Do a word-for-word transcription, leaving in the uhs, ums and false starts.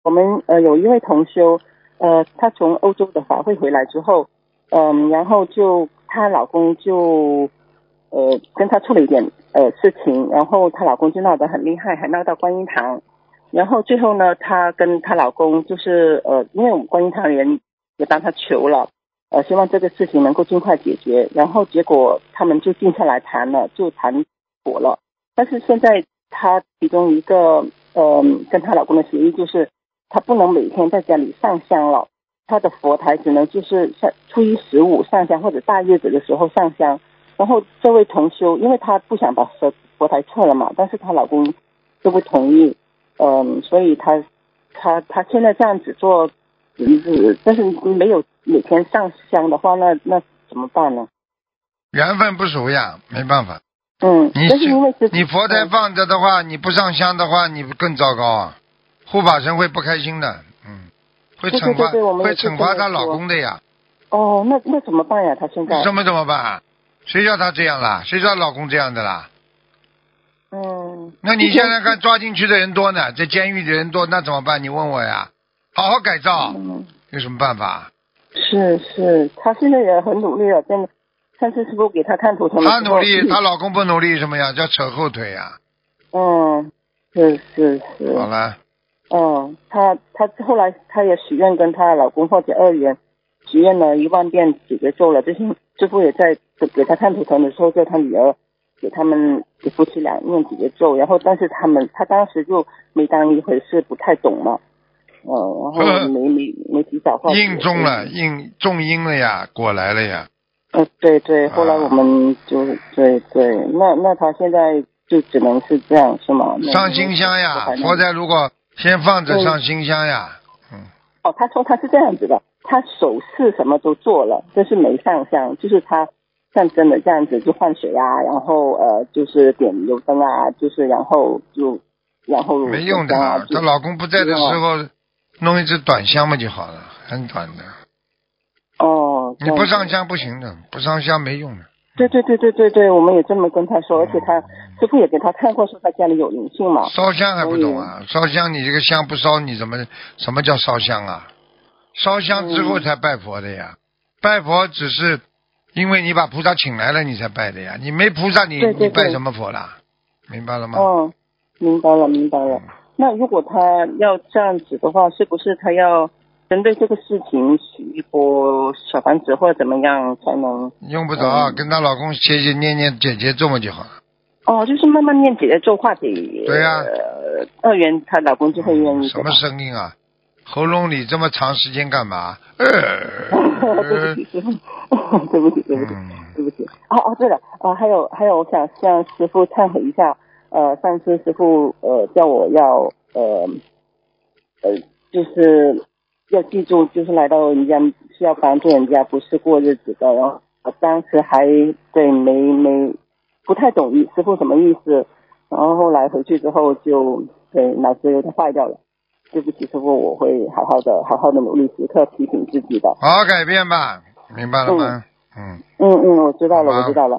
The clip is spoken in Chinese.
我们呃有一位同修，呃，她从欧洲的法会回来之后，嗯、然后就她老公就呃跟她出了一点呃事情，然后她老公就闹得很厉害，还闹到观音堂。然后最后呢，她跟她老公就是呃，因为我们观音堂人也帮她求了，呃，希望这个事情能够尽快解决。然后结果他们就静下来谈了，就谈妥了。但是现在她其中一个呃跟她老公的协议就是，她不能每天在家里上香了，她的佛台只能就是像初一十五上香或者大日子的时候上香。然后这位同修，因为她不想把佛佛台撤了嘛，但是她老公就不同意。嗯，所以他他他现在这样子做，嗯，但是没有每天上香的话，那那怎么办呢？ 缘分不熟呀，没办法。 嗯， 你但是因为是你佛台放着的话，你不上香的话，你更糟糕啊！护法神会不开心的，嗯，会惩罚对对对对，我们会也是惩罚她老这么说。 公的呀。 哦，那那怎么办呀？他现在什么怎么办？谁叫她这样啦？谁叫她老公这样的啦？ 嗯， 那你现在看抓进去的人多呢，在监狱的人多，那怎么办？你问我呀，好好改造， 嗯， 有什么办法？ 是是，他现在也很努力了，真的。上次师傅给他看图腾的时候， 她努力， 嗯她老公不努力什么呀？叫扯后腿呀。 嗯，是是是。 好了， 嗯，她她后来她也许愿跟她老公或者二元许愿了一万遍解决咒了。之前师傅也在给给她看图腾的时候，叫她女儿给他们给夫妻俩念解决咒，然后但是他们他当时就没当一回事，不太懂嘛，嗯、然后没没没提早化解。 应中了，应中阴了呀，果来了呀。 嗯，对对，后来我们就、啊、对对，那那他现在就只能是这样是吗？ 上新香呀，佛台如果先放着上新香呀。嗯。 哦，他说他是这样子的，他手势什么都做了，就是没上香，就是他像真的这样子就换水啊，然后呃就是点油灯啊，就是然后就然后没用的啊，她老公不在的时候弄一支短香嘛就好了，很短的。 哦， 你不上香不行的，不上香没用的。 对对对对对对，我们也这么跟他说，而且他师傅也给他看过，说他家里有灵性嘛。 烧香还不懂啊？烧香你这个香不烧，你怎么什么叫烧香啊？烧香之后才拜佛的呀，嗯、拜佛只是因为你把菩萨请来了，你才拜的呀。你没菩萨你，你你拜什么佛啦？明白了吗？ 哦，明白了，明白了。嗯、那如果他要这样子的话，是不是他要针对这个事情许一波小房子或者怎么样才能？ 用不着、嗯、跟她老公写写念念姐姐咒嘛就好了。 哦，就是慢慢念姐姐咒化解。 对呀、啊呃，二元她老公就会愿意、嗯。 什么声音啊？喉咙里这么长时间干嘛？呃， 对不起，师傅，对不起，对不起，嗯、对不起。哦哦，对了，呃，还有还有，我想向师傅忏悔一下。呃，上次师傅呃叫我要呃呃，就是要记住，就是来到人家是要帮助人家，不是过日子的。然后我当时还对没没不太懂师傅什么意思，然后后来回去之后就对脑子有点坏掉了。对不起，师傅，我会好好的、好好的努力，时刻提醒自己的。 好好改变吧，明白了吗？ 嗯嗯嗯，我知道了，我知道了。